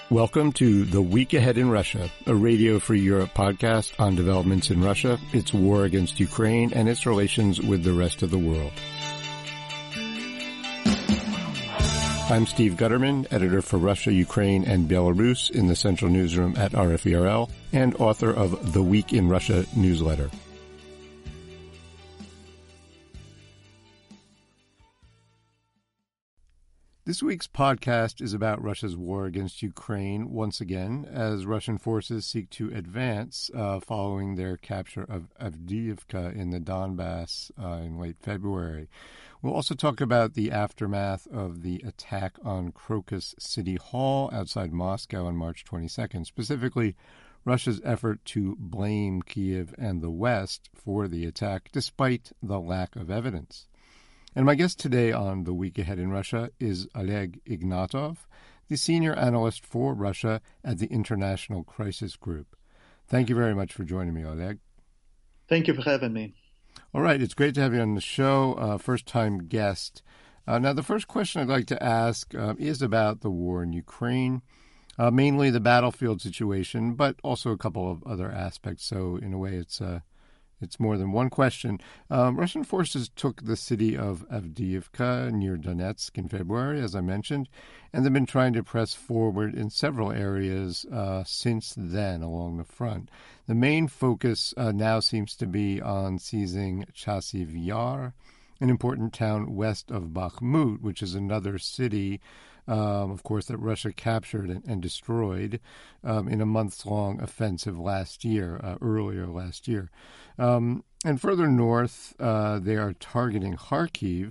Welcome to The Week Ahead in Russia, a Radio Free Europe podcast on developments in Russia, its war against Ukraine, and its relations with the rest of the world. I'm Steve Gutterman, editor for Russia, Ukraine, and Belarus in the Central Newsroom at RFERL, and author of The Week in Russia newsletter. This week's podcast is about Russia's war against Ukraine once again, as Russian forces seek to advance following their capture of Avdiivka in the Donbass in late February. We'll also talk about the aftermath of the attack on Crocus City Hall outside Moscow on March 22nd, specifically Russia's effort to blame Kyiv and the West for the attack, despite the lack of evidence. And my guest today on The Week Ahead in Russia is Oleg Ignatov, the senior analyst for Russia at the International Crisis Group. Thank you very much for joining me, Oleg. Thank you for having me. All right, it's great to have you on the show, first-time guest. Now, the first question I'd like to ask is about the war in Ukraine, mainly the battlefield situation, but also a couple of other aspects. So, in a way, it's more than one question. Russian forces took the city of Avdiivka near Donetsk in February, as I mentioned, and they've been trying to press forward in several areas since then along the front. The main focus now seems to be on seizing Chasiv Yar, an important town west of Bakhmut, which is another city, of course, that Russia captured and destroyed in a months-long offensive earlier last year. And further north, they are targeting Kharkiv,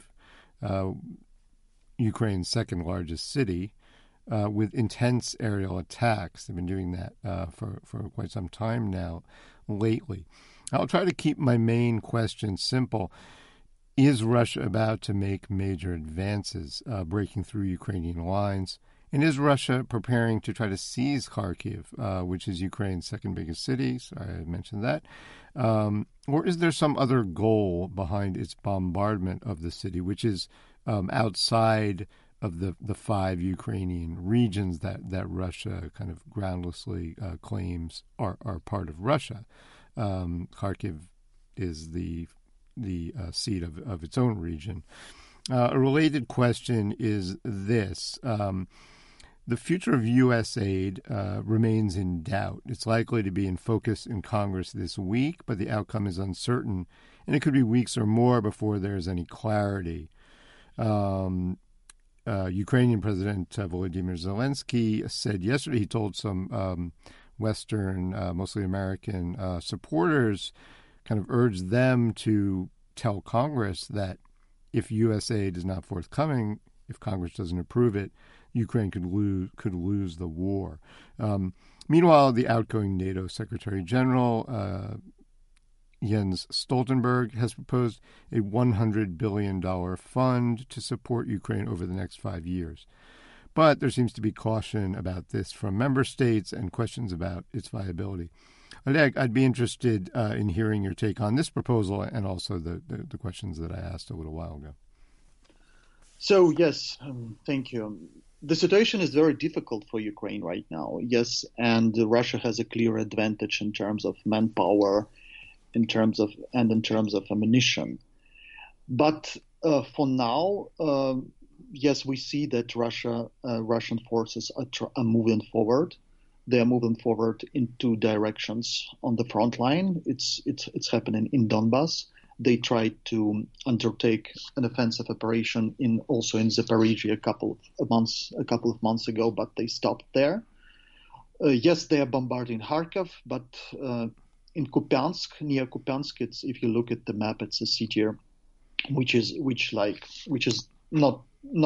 Ukraine's second largest city, with intense aerial attacks. They've been doing that for quite some time now, lately. I'll try to keep my main question simple. Is Russia about to make major advances, breaking through Ukrainian lines? And is Russia preparing to try to seize Kharkiv, which is Ukraine's second biggest city? Sorry, I mentioned that. Or is there some other goal behind its bombardment of the city, which is outside of the five Ukrainian regions that Russia kind of groundlessly claims are part of Russia? Kharkiv is the seat of its own region. A related question is this. The future of U.S. aid remains in doubt. It's likely to be in focus in Congress this week, but the outcome is uncertain, and it could be weeks or more before there's any clarity. Ukrainian President Volodymyr Zelensky said yesterday, he told some Western, mostly American supporters, kind of urged them to tell Congress that if U.S. aid is not forthcoming, if Congress doesn't approve it, Ukraine could lose the war. Meanwhile, the outgoing NATO Secretary General Jens Stoltenberg has proposed a $100 billion fund to support Ukraine over the next 5 years. But there seems to be caution about this from member states and questions about its viability. Oleg, I'd be interested in hearing your take on this proposal and also the questions that I asked a little while ago. So, yes, thank you. The situation is very difficult for Ukraine right now, yes, and Russia has a clear advantage in terms of manpower, in terms of ammunition. But for now, yes, we see that Russian forces are moving forward. They are moving forward in two directions on the front line. It's happening in Donbass. They tried to undertake an offensive operation also in Zaporizhzhia a couple of months ago, but they stopped there. Yes, they are bombarding Kharkiv, but in Kupiansk, near Kupiansk, if you look at the map, it's a city which is not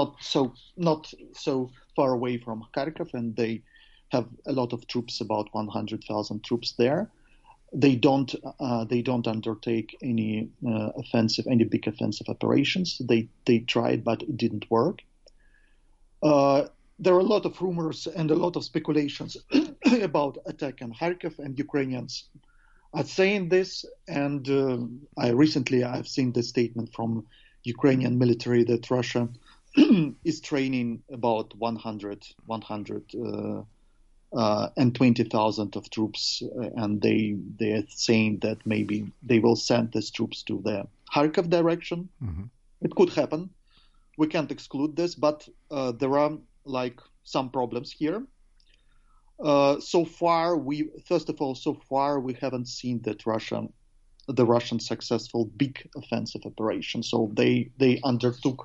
so far away from Kharkiv, and they have a lot of troops, about 100,000 troops there. They don't undertake any big offensive operations. They tried, but it didn't work. There are a lot of rumors and a lot of speculations about attack on Kharkiv, and Ukrainians are saying this. And I've seen the statement from Ukrainian military that Russia is training about 100 and 20,000 of troops, and they are saying that maybe they will send these troops to the Kharkov direction. Mm-hmm. It could happen. We can't exclude this, but there are some problems here. So far we haven't seen that the Russian successful big offensive operation. So they undertook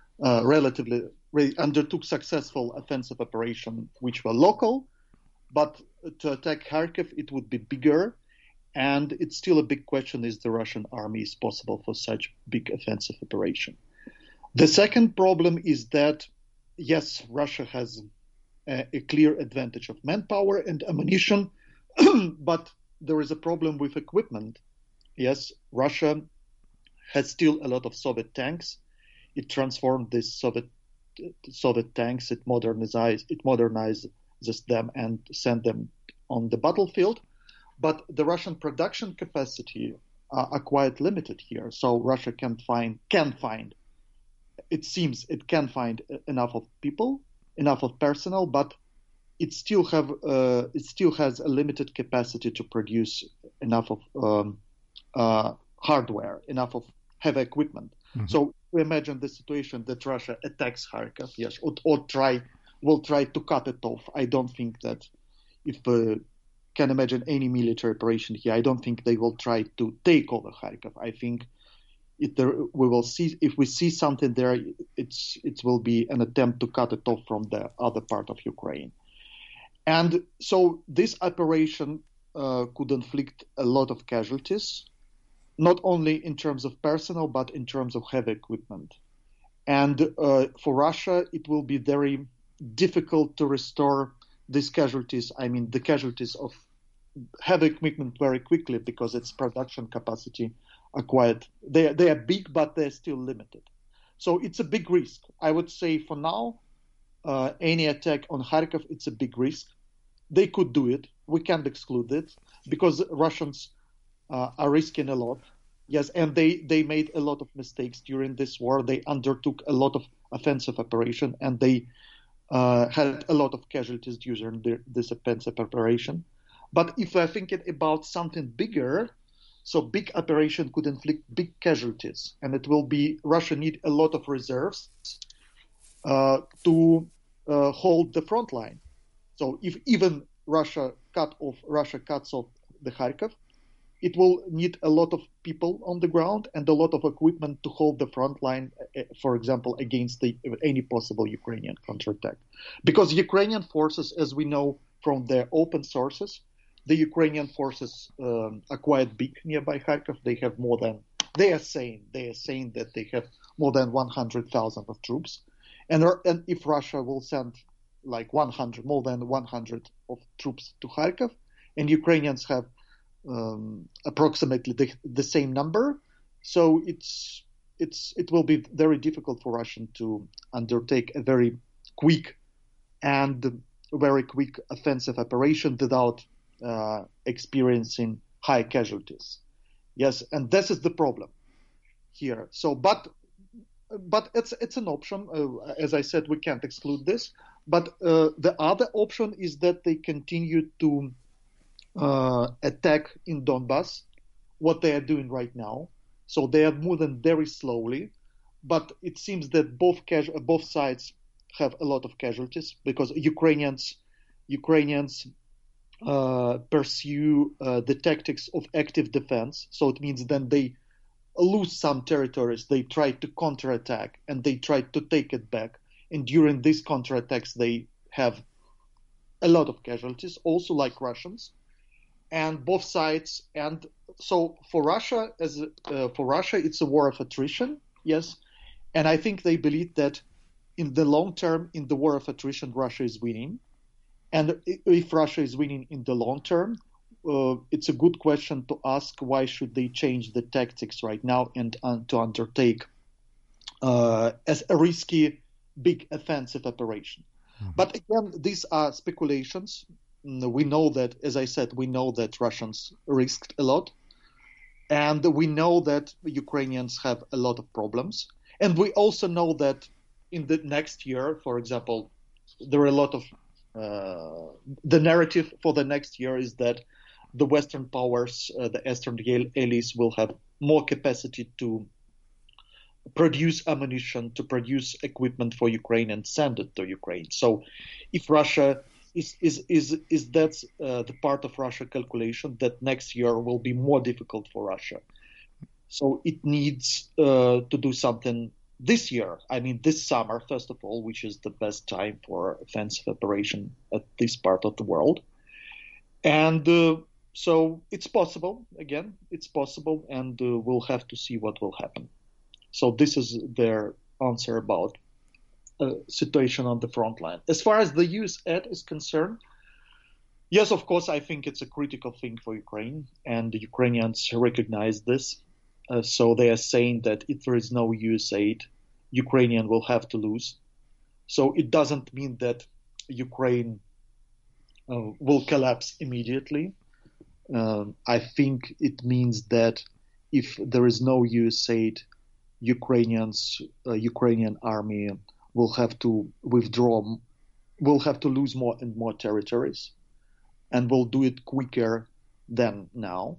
successful offensive operation which were local, but to attack Kharkiv it would be bigger, and it's still a big question: is the Russian army is possible for such big offensive operation? The second problem is that yes, Russia has a clear advantage of manpower and ammunition, but there is a problem with equipment. Yes, Russia has still a lot of Soviet tanks. It transformed these Soviet tanks. It modernizes them and sent them on the battlefield. But the Russian production capacity are quite limited here. So Russia can find. It seems it can find enough of people, enough of personnel, but it still has a limited capacity to produce enough of hardware, enough of heavy equipment. Mm-hmm. So we imagine the situation that Russia attacks Kharkov, yes, or will try to cut it off. I don't think that if can imagine any military operation here, I don't think they will try to take over Kharkov. I think we will see if we see something there, it will be an attempt to cut it off from the other part of Ukraine. And so this operation could inflict a lot of casualties, not only in terms of personnel, but in terms of heavy equipment. And for Russia, it will be very difficult to restore these casualties. I mean, the casualties of heavy equipment very quickly, because its production capacity are they are big, but they're still limited. So it's a big risk. I would say for now, any attack on Kharkov, it's a big risk. They could do it. We can't exclude it, because Russians are risking a lot. Yes, and they made a lot of mistakes during this war. They undertook a lot of offensive operation, and they had a lot of casualties during this offensive operation. But if we're thinking about something bigger, so big operation could inflict big casualties, and it will be Russia need a lot of reserves to hold the front line. So if even Russia cuts off the Kharkov, it will need a lot of people on the ground and a lot of equipment to hold the front line, for example, against any possible Ukrainian counterattack. Because Ukrainian forces, as we know from their open sources, the Ukrainian forces are quite big nearby Kharkov. They are saying that they have more than 100,000 of troops, and if Russia will send more than 100 of troops to Kharkov, and Ukrainians have approximately the same number, so it will be very difficult for Russia to undertake a very quick offensive operation without experiencing high casualties. Yes, and this is the problem here. So, but it's an option. As I said, we can't exclude this. But the other option is that they continue to attack in Donbass, what they are doing right now. So they are moving very slowly, but it seems that both sides have a lot of casualties, because Ukrainians pursue the tactics of active defense. So it means then they lose some territories, they try to counterattack, and they try to take it back. And during these counterattacks, they have a lot of casualties, also like Russians, and both sides. And so for Russia, it's a war of attrition, yes. And I think they believe that in the long term, in the war of attrition, Russia is winning. And if Russia is winning in the long term, it's a good question to ask: why should they change the tactics right now and to undertake as a risky big offensive operation? Mm-hmm. But again, these are speculations. We know that, as I said, Russians risked a lot, and we know that Ukrainians have a lot of problems. And we also know that in the next year, for example, there are a lot of the narrative for the next year is that the Western powers, the Eastern allies, will have more capacity to produce ammunition, to produce equipment for Ukraine and send it to Ukraine. So, if Russia is that's the part of Russia calculation that next year will be more difficult for Russia. So it needs to do something this year. I mean, this summer, first of all, which is the best time for offensive operation at this part of the world. And so it's possible, again, it's possible, and we'll have to see what will happen. So this is their answer about situation on the front line. As far as the US aid is concerned, yes, of course, I think it's a critical thing for Ukraine, and the Ukrainians recognize this. So they are saying that if there is no US aid, Ukrainian will have to lose. So it doesn't mean that Ukraine will collapse immediately. I think it means that if there is no US aid, Ukrainian army will have to withdraw, will have to lose more and more territories, and will do it quicker than now.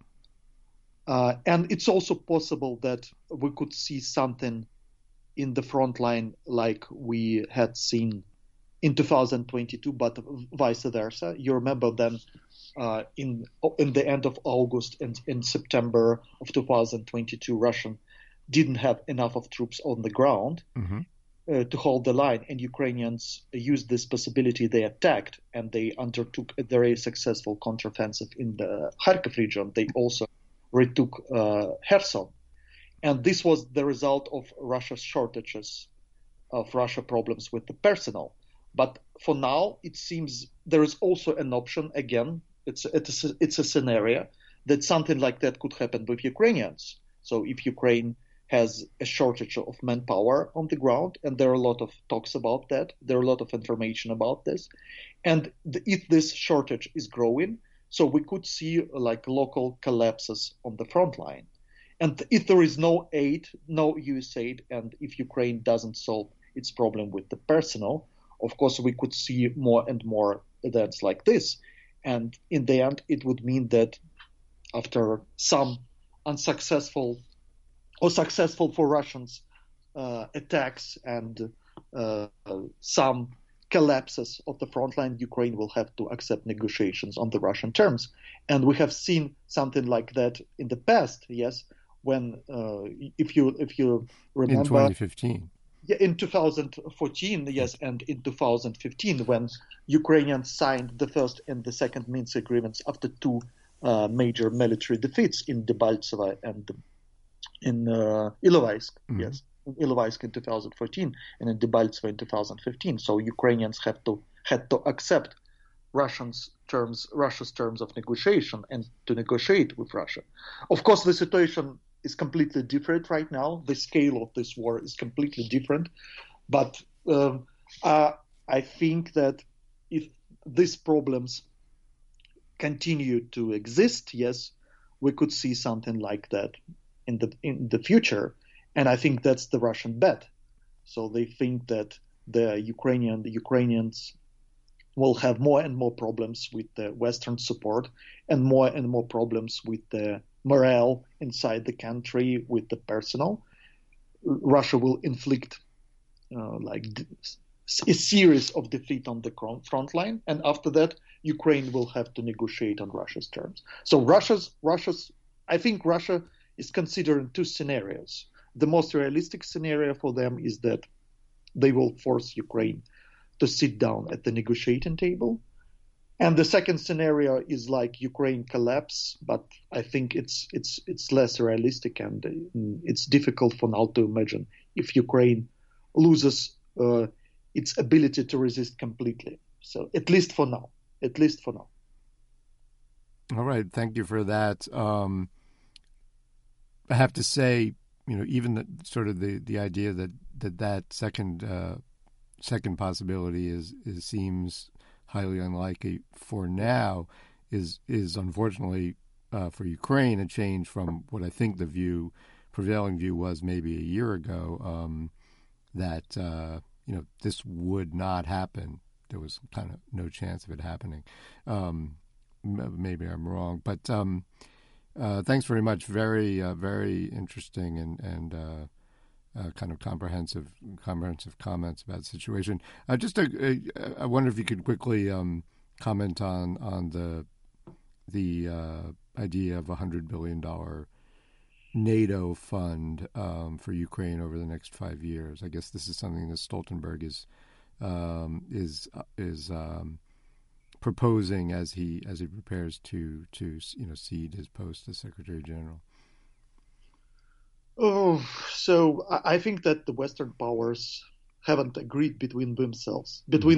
And it's also possible that we could see something in the front line like we had seen in 2022, but vice versa. You remember then in the end of August and in September of 2022, Russia didn't have enough of troops on the ground to hold the line, and Ukrainians used this possibility. They attacked and they undertook a very successful counteroffensive in the Kharkiv region. They also retook Kherson. And this was the result of Russia's shortages, of Russia problems with the personnel. But for now, it seems there is also an option. Again, it's a scenario that something like that could happen with Ukrainians. So if Ukraine has a shortage of manpower on the ground, and there are a lot of talks about that, there are a lot of information about this, and if this shortage is growing, so we could see like local collapses on the front line. And if there is no aid, no US aid, and if Ukraine doesn't solve its problem with the personnel, of course, we could see more and more events like this. And in the end, it would mean that after some unsuccessful or successful for Russians attacks and some collapses of the front line, Ukraine will have to accept negotiations on the Russian terms. And we have seen something like that in the past, yes, when if you remember in 2015. Yeah, in 2014, yes, and in 2015, when Ukrainians signed the first and the second Minsk agreements after two major military defeats in Debaltseve and in Ilovaisk, yes, in Ilovaisk in 2014 and in Debaltseve in 2015. So Ukrainians had to accept Russia's terms of negotiation and to negotiate with Russia. Of course, the situation is completely different right now. The scale of this war is completely different. But I think that if these problems continue to exist, yes, we could see something like that in the future. And I think that's the Russian bet. So they think that the Ukrainians will have more and more problems with the Western support and more problems with the morale inside the country, with the personnel. Russia will inflict a series of defeat on the front line, and after that, Ukraine will have to negotiate on Russia's terms. So I think Russia is considering two scenarios. The most realistic scenario for them is that they will force Ukraine to sit down at the negotiating table. And the second scenario is like Ukraine collapse, but I think it's less realistic, and it's difficult for now to imagine if Ukraine loses its ability to resist completely. So at least for now. All right, thank you for that. I have to say, even the idea that second possibility seems highly unlikely for now is unfortunately for Ukraine a change from what I think the prevailing view was maybe a year ago, that this would not happen. there was kind of no chance of it happening. Maybe I'm wrong, but thanks very much. Very interesting and kind of comprehensive comments about the situation. I wonder if you could quickly comment on the idea of $100 billion NATO fund for Ukraine over the next 5 years. I guess this is something that Stoltenberg is proposing as he prepares to cede his post as Secretary General. Oh, so I think that the Western powers haven't agreed between themselves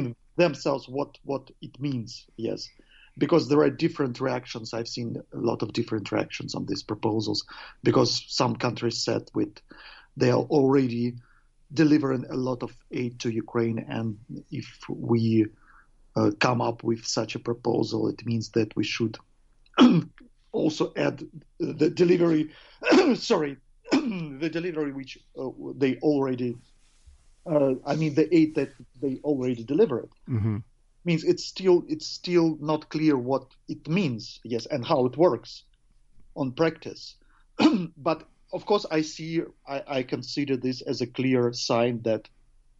what it means. Yes, because there are different reactions. I've seen a lot of different reactions on these proposals because some countries said they are already delivering a lot of aid to Ukraine, and if we come up with such a proposal, it means that we should also add the delivery. The delivery which they already, the aid that they already delivered. Mm-hmm. Means it's still not clear what it means, yes, and how it works on practice. But of course, I consider this as a clear sign that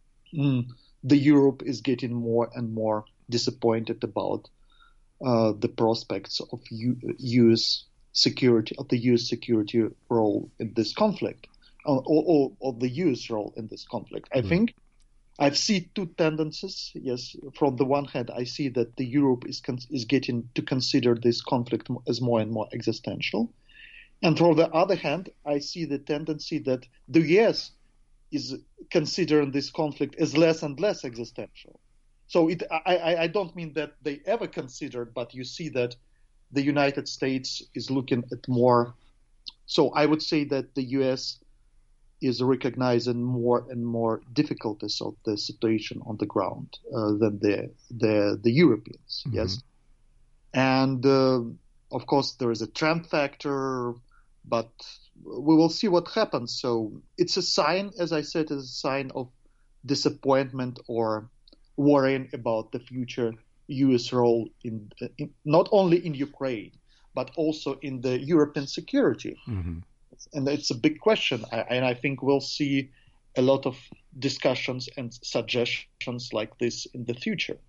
the Europe is getting more and more disappointed about the prospects of U.S. security, of the U.S. security role in this conflict, or the U.S. role in this conflict. I think I've seen two tendencies. Yes, from the one hand, I see that the Europe is getting to consider this conflict as more and more existential, and from the other hand, I see the tendency that the U.S. is considering this conflict as less and less existential. So I don't mean that they ever considered, but you see that the United States is looking at more. So I would say that the U.S. is recognizing more and more difficulties of the situation on the ground than the Europeans. Mm-hmm. Yes, and of course there is a Trump factor, but we will see what happens. So it's a sign, as I said, it's a sign of disappointment or worrying about the future U.S. role in not only in Ukraine but also in the European security. Mm-hmm. And it's a big question, and I think we'll see a lot of discussions and suggestions like this in the future.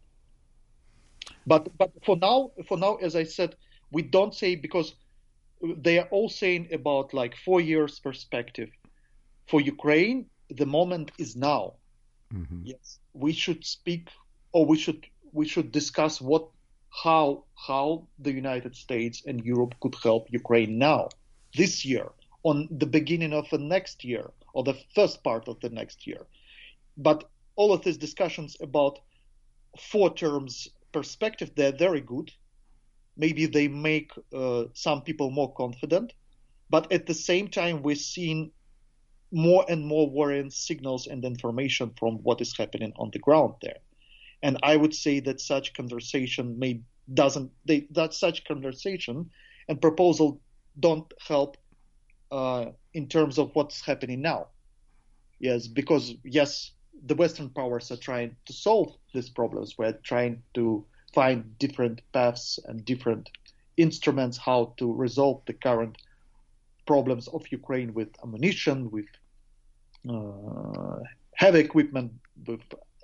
But for now, as I said, we don't say, because they are all saying about like 4 years perspective. For Ukraine, the moment is now. Mm-hmm. Yes, we should speak, or we should discuss how the United States and Europe could help Ukraine now, this year, on the beginning of the next year, or the first part of the next year. But all of these discussions about 4 terms perspective, they're very good. Maybe they make some people more confident, but at the same time, we're seeing more and more worrying signals and information from what is happening on the ground there. And I would say that such conversation such conversation and proposal don't help in terms of what's happening now. Yes, because yes, the Western powers are trying to solve these problems. We're trying to find different paths and different instruments how to resolve the current problems of Ukraine with ammunition, with heavy equipment, with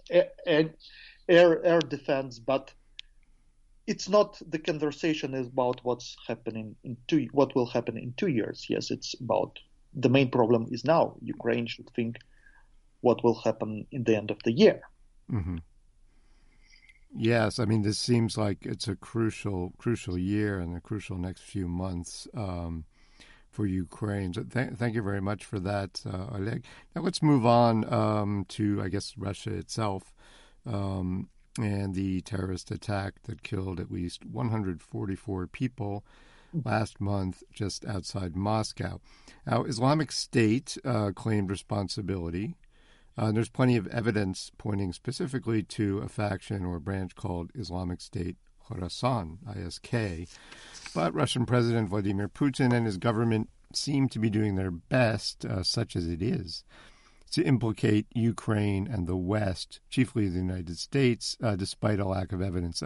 air defense. But it's not the conversation is about what's happening what will happen in 2 years. Yes, it's about the main problem is now. Ukraine should think what will happen in the end of the year. Mm-hmm. Yes, I mean, this seems like it's a crucial year and a crucial next few months for Ukraine. So thank you very much for that, Oleg. Now let's move on to, I guess, Russia itself and the terrorist attack that killed at least 144 people last month just outside Moscow. Now, Islamic State claimed responsibility. There's plenty of evidence pointing specifically to a faction or a branch called Islamic State Khorasan, ISK. But Russian President Vladimir Putin and his government seem to be doing their best, such as it is, to implicate Ukraine and the West, chiefly the United States, despite a lack of evidence.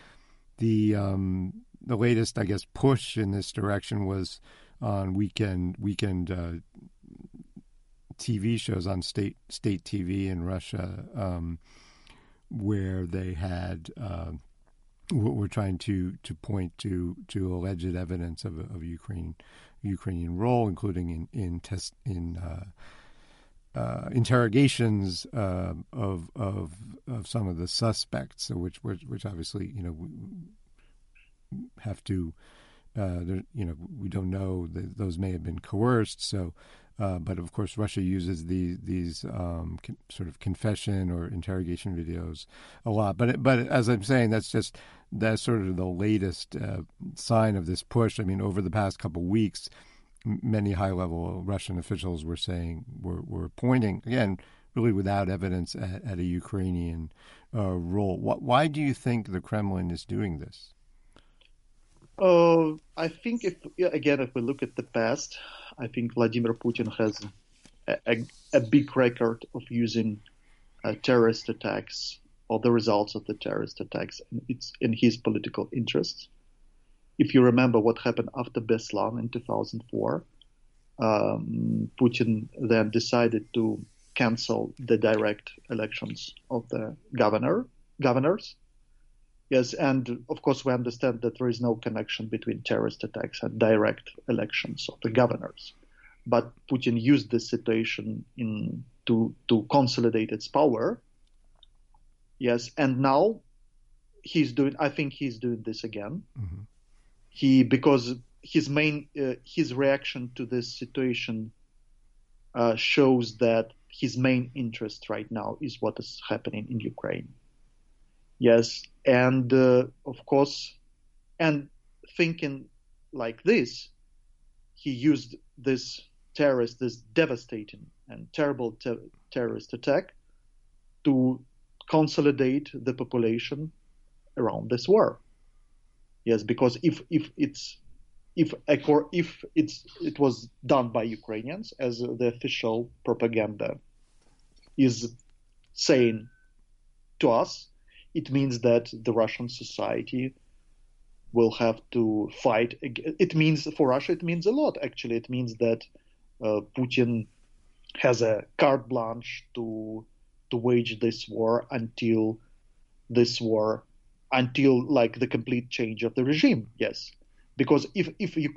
The latest, I guess, push in this direction was on weekend TV shows on state TV in Russia, where they had were trying to point to alleged evidence of Ukrainian role, including in interrogations of some of the suspects, so which obviously have to we don't know that those may have been coerced. So, but of course, Russia uses these sort of confession or interrogation videos a lot. But as I'm saying, that's sort of the latest sign of this push. I mean, over the past couple of weeks, many high-level Russian officials were pointing, again, really without evidence, at a Ukrainian role. Why do you think the Kremlin is doing this? I think if we look at the past, I think Vladimir Putin has a big record of using terrorist attacks or the results of the terrorist attacks. It's in his political interests. If you remember what happened after Beslan in 2004, Putin then decided to cancel the direct elections of the governors. Yes, and of course we understand that there is no connection between terrorist attacks and direct elections of the governors. But Putin used this situation to consolidate its power. Yes, and now I think he's doing this again. Mm-hmm. Because his reaction to this situation shows that his main interest right now is what is happening in Ukraine. Yes, and of course, and thinking like this, he used this devastating and terrible terrorist attack to consolidate the population around this war. Yes, because if it was done by Ukrainians, as the official propaganda is saying to us, it means that the Russian society will have to fight. It means for Russia, it means a lot. Actually, it means that Putin has a carte blanche to wage this war until like the complete change of the regime. Yes, because if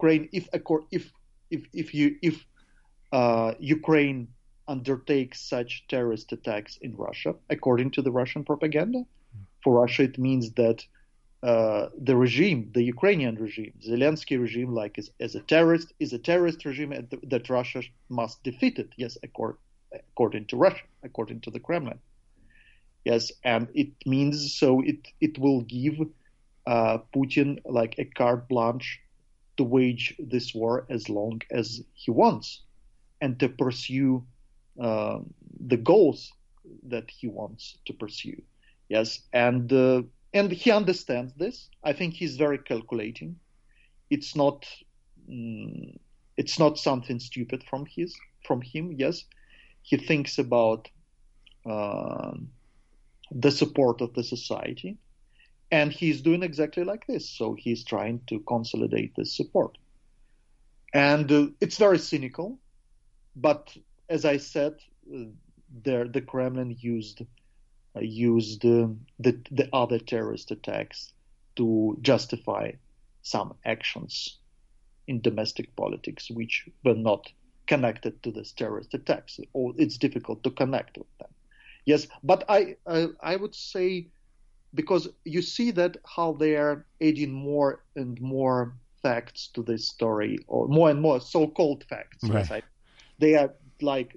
Ukraine undertakes such terrorist attacks in Russia, according to the Russian propaganda, for Russia it means that the regime, the Ukrainian regime, Zelensky regime, like is a terrorist regime, and that Russia must defeat it. Yes, according to Russia, according to the Kremlin. Yes, and it means it will give Putin like a carte blanche to wage this war as long as he wants, and to pursue the goals that he wants to pursue. Yes, and he understands this. I think he's very calculating. It's not something stupid from him. Yes, he thinks about the support of the society, and he's doing exactly like this. So he's trying to consolidate this support, and it's very cynical. But as I said, the Kremlin used the other terrorist attacks to justify some actions in domestic politics which were not connected to this terrorist attacks, or it's difficult to connect with them. Yes, but I would say, because you see that how they are adding more and more facts to this story, or more and more so-called facts. Right. Yes, they are like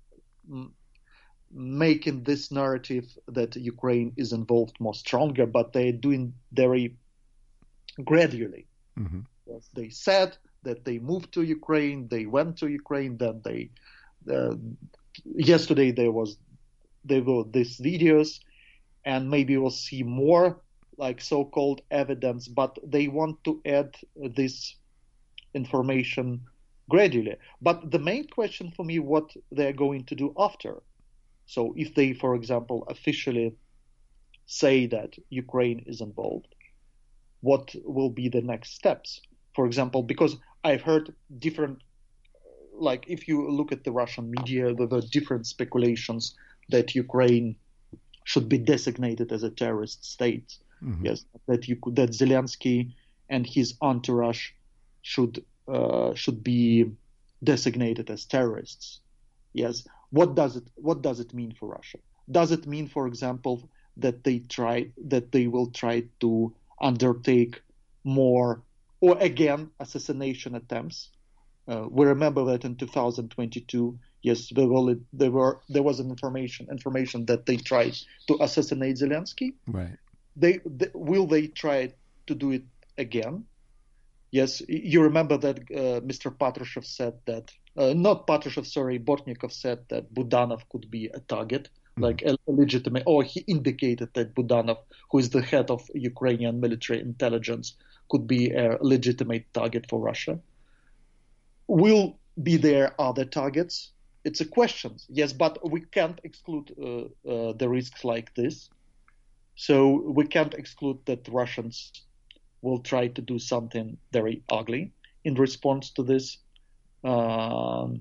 making this narrative that Ukraine is involved more stronger, but they're doing very gradually. Mm-hmm. Yes, they said that they moved to Ukraine, they went to Ukraine, then they yesterday there were these videos, and maybe we'll see more like so-called evidence, but they want to add this information gradually. But the main question for me, what they're going to do after. So if they, for example, officially say that Ukraine is involved, what will be the next steps? For example, because I've heard different, like if you look at the Russian media, there were different speculations that Ukraine should be designated as a terrorist state. Mm-hmm. Yes, that Zelensky and his entourage should be designated as terrorists. Yes, what does it mean for Russia? Does it mean, for example, that they will try to undertake more or again assassination attempts? We remember that in 2022, yes, there was an information that they tried to assassinate Zelensky. Right. Will they try to do it again? Yes, you remember that Mr. Patrushev said that, not Patrushev, sorry, Bortnikov said that Budanov could be a target, like a legitimate, or he indicated that Budanov, who is the head of Ukrainian military intelligence, could be a legitimate target for Russia. Will be there other targets? It's a question, yes, but we can't exclude the risks like this. So we can't exclude that Russians will try to do something very ugly in response to this, or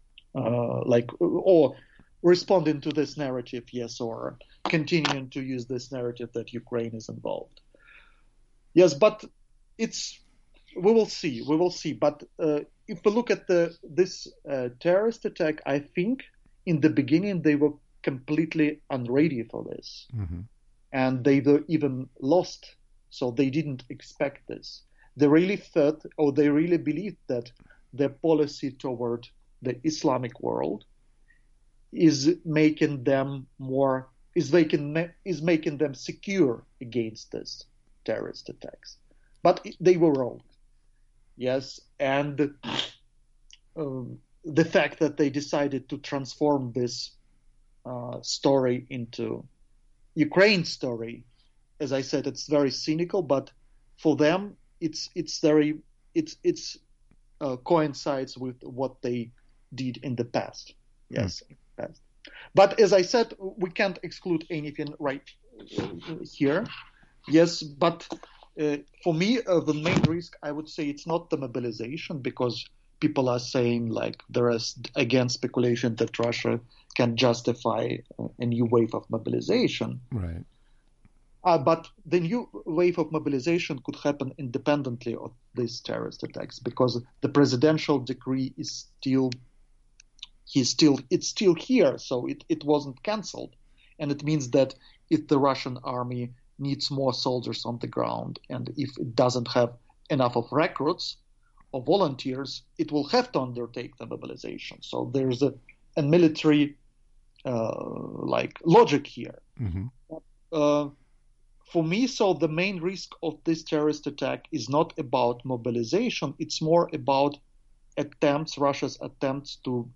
responding to this narrative, yes, or continuing to use this narrative that Ukraine is involved. Yes, but we will see. But if we look at this terrorist attack, I think in the beginning they were completely unready for this. Mm-hmm. And they were even lost, so they didn't expect this. They really thought, or they really believed that their policy toward the Islamic world is making them secure against this terrorist attacks. But they were wrong. Yes, and the fact that they decided to transform this story into Ukraine story, as I said, it's very cynical, but for them, it's coincides with what they did in the past. Yes, in the past. But as I said, we can't exclude anything right here. Yes, but for me, the main risk, I would say, it's not the mobilization, because people are saying, like, there is again speculation that Russia can justify a new wave of mobilization. Right. But the new wave of mobilization could happen independently of these terrorist attacks, because the presidential decree is still here, so it wasn't cancelled, and it means that if the Russian army needs more soldiers on the ground, and if it doesn't have enough of recruits or volunteers, it will have to undertake the mobilization. So there's a military logic here. Mm-hmm. For me, so the main risk of this terrorist attack is not about mobilization. It's more about Russia's attempts to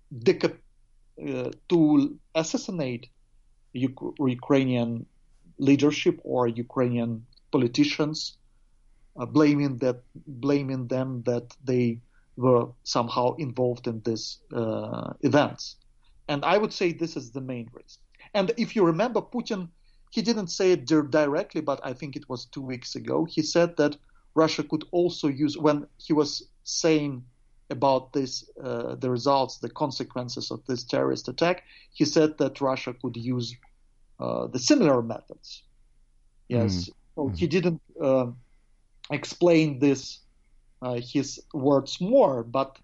assassinate Ukrainian leadership or Ukrainian politicians, blaming them that they were somehow involved in these events. And I would say this is the main risk. And if you remember, Putin, he didn't say it directly, but I think it was 2 weeks ago. He said that Russia could also use, when he was saying about this, the results, the consequences of this terrorist attack, he said that Russia could use the similar methods. Yes, so he didn't explain this his words more, but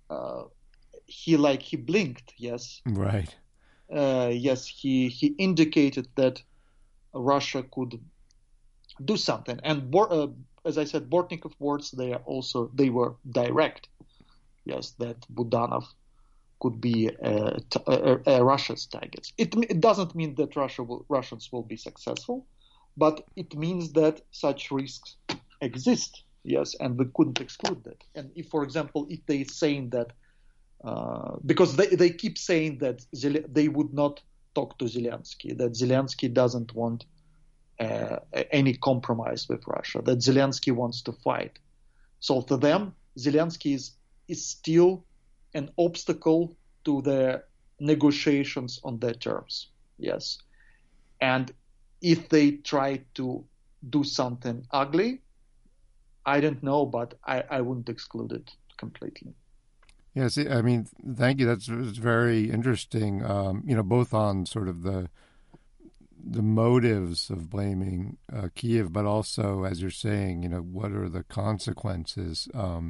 he blinked. Yes, right. Yes, he indicated that Russia could do something, and as I said, Bortnikov words they were direct. Yes, that Budanov could be Russia's targets. It doesn't mean that Russians will be successful, but it means that such risks exist. Yes, and we couldn't exclude that. And if, for example, if they saying that, because they keep saying that they would not talk to Zelensky, that Zelensky doesn't want any compromise with Russia, that Zelensky wants to fight. So for them, Zelensky is is still an obstacle to the negotiations on their terms. Yes. And if they try to do something ugly, I don't know, but I wouldn't exclude it completely. Yes, I mean, thank you. That's very interesting. Both on sort of the motives of blaming Kiev, but also, as you're saying, what are the consequences? So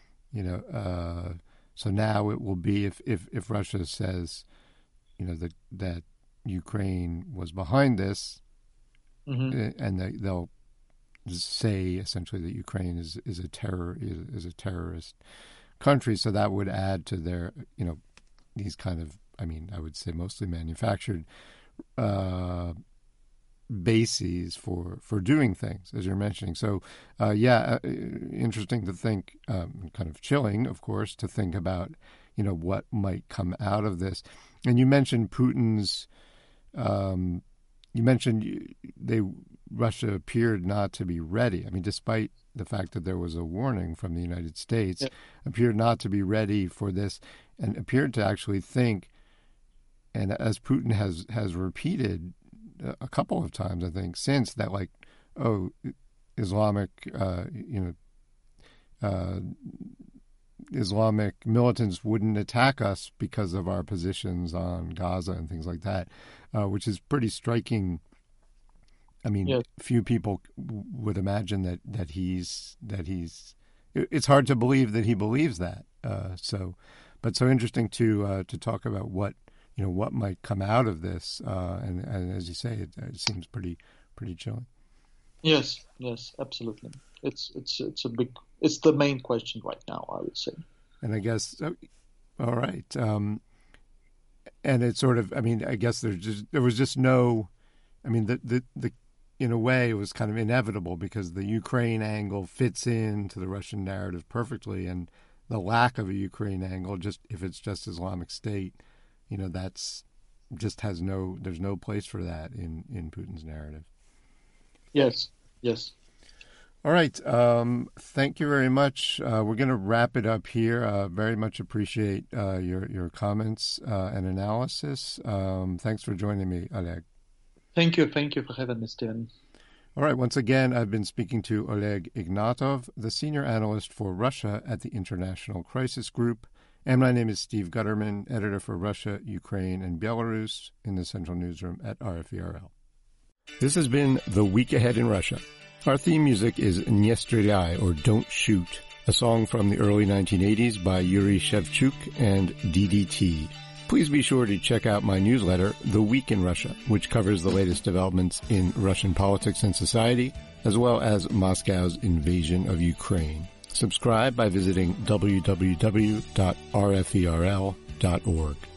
now it will be if Russia says, that Ukraine was behind this, and they'll say essentially that Ukraine is a terrorist country. So that would add to their, these kind of, I would say mostly manufactured bases for doing things, as you're mentioning. So, interesting to think, kind of chilling, of course, to think about, what might come out of this. And you mentioned Putin's, Russia appeared not to be ready. Despite the fact that there was a warning from the United States, appeared not to be ready for this, and appeared to actually think, and as Putin has repeated a couple of times, I think, since that, Islamic militants wouldn't attack us because of our positions on Gaza and things like that, which is pretty striking. Few people would imagine that he's. It's hard to believe that he believes that. So interesting to talk about what might come out of this, and as you say, it seems pretty chilling. Yes, absolutely. It's the main question right now, I would say. And I guess, all right. And it's sort of, I guess there was just no, the in a way it was kind of inevitable because the Ukraine angle fits into the Russian narrative perfectly, and the lack of a Ukraine angle, just if it's just Islamic State, that's just there's no place for that in Putin's narrative. Yes. All right. Thank you very much. We're going to wrap it up here. Very much appreciate your comments and analysis. Thanks for joining me, Oleg. Thank you for having me, Steven. All right. Once again, I've been speaking to Oleg Ignatov, the senior analyst for Russia at the International Crisis Group. And my name is Steve Gutterman, editor for Russia, Ukraine, and Belarus in the Central Newsroom at RFE/RL. This has been The Week Ahead in Russia. Our theme music is Nie Stреляй, or Don't Shoot, a song from the early 1980s by Yuri Shevchuk and DDT. Please be sure to check out my newsletter, The Week in Russia, which covers the latest developments in Russian politics and society, as well as Moscow's invasion of Ukraine. Subscribe by visiting www.rferl.org.